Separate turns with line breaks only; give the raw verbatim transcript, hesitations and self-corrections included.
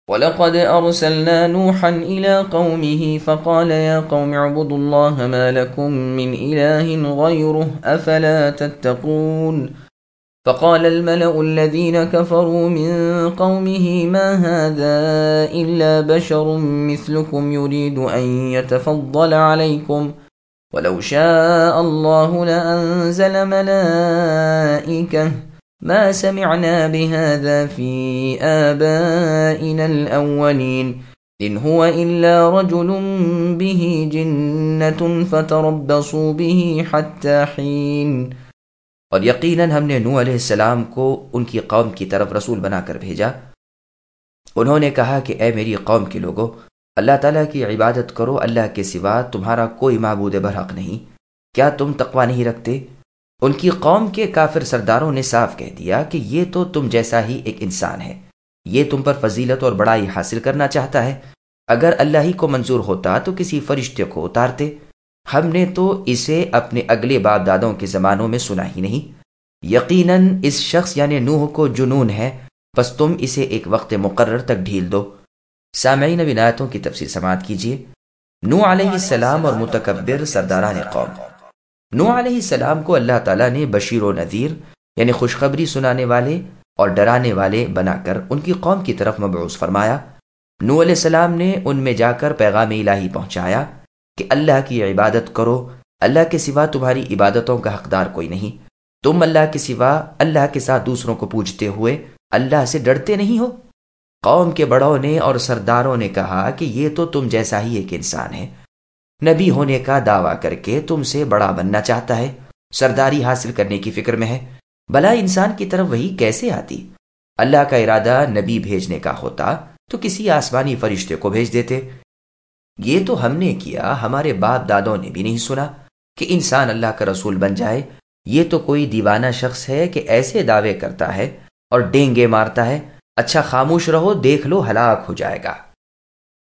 وَلَقَدْ أَرْسَلْنَا نُوحًا إِلَىٰ قَوْمِهِ فَقَالَ يَا قَوْمِ اعْبُدُوا اللَّهَ مَا لَكُم مِّنْ إِلَٰهٍ غَيْرُهُ أَفَلَا تَتَّقُونَ فقال الملأ الذين كفروا من قومه ما هذا إلا بشر مثلكم يريد أن يتفضل عليكم ولو شاء الله لأنزل ملائكة ما سمعنا بهذا في آبائنا الأولين إن هو إلا رجل به جنة فتربصوا به حتى حين۔
اور یقیناً ہم نے نوح علیہ السلام کو ان کی قوم کی طرف رسول بنا کر بھیجا۔ انہوں نے کہا کہ اے میری قوم کے لوگوں، اللہ تعالیٰ کی عبادت کرو، اللہ کے سوا تمہارا کوئی معبود برحق نہیں۔ کیا تم تقوی نہیں رکھتے؟ ان کی قوم کے کافر سرداروں نے صاف کہہ دیا کہ یہ تو تم جیسا ہی ایک انسان ہے، یہ تم پر فضیلت اور بڑائی حاصل کرنا چاہتا ہے۔ اگر اللہ ہی کو منظور ہوتا تو کسی فرشتے کو اتارتے، ہم نے تو اسے اپنے اگلے باپ دادوں کے زمانوں میں سنا ہی نہیں۔ یقیناً اس شخص یعنی نوح کو جنون ہے، بس تم اسے ایک وقت مقرر تک ڈھیل دو۔ سامعین، اب ان آیتوں کی تفسیر سماعت کیجیے۔ نوح علیہ السلام اور متکبر سرداران قوم۔ نوح علیہ السلام کو اللہ تعالیٰ نے بشیر و نذیر یعنی خوشخبری سنانے والے اور ڈرانے والے بنا کر ان کی قوم کی طرف مبعوث فرمایا۔ نوح علیہ السلام نے ان میں جا کر پیغام الہی پہنچایا کہ اللہ کی عبادت کرو، اللہ کے سوا تمہاری عبادتوں کا حقدار کوئی نہیں، تم اللہ کے سوا اللہ کے ساتھ دوسروں کو پوجتے ہوئے اللہ سے ڈرتے نہیں ہو۔ قوم کے بڑوں نے اور سرداروں نے کہا کہ یہ تو تم جیسا ہی ایک انسان ہے، نبی ہونے کا دعویٰ کر کے تم سے بڑا بننا چاہتا ہے، سرداری حاصل کرنے کی فکر میں ہے۔ بھلا انسان کی طرف وہی کیسے آتی؟ اللہ کا ارادہ نبی بھیجنے کا ہوتا تو کسی آسمانی فرشتے کو بھیج دیتے۔ یہ تو ہم نے کیا، ہمارے باپ دادوں نے بھی نہیں سنا کہ انسان اللہ کا رسول بن جائے۔ یہ تو کوئی دیوانہ شخص ہے کہ ایسے دعوے کرتا ہے اور ڈینگے مارتا ہے۔ اچھا خاموش رہو، دیکھ لو ہلاک ہو جائے گا۔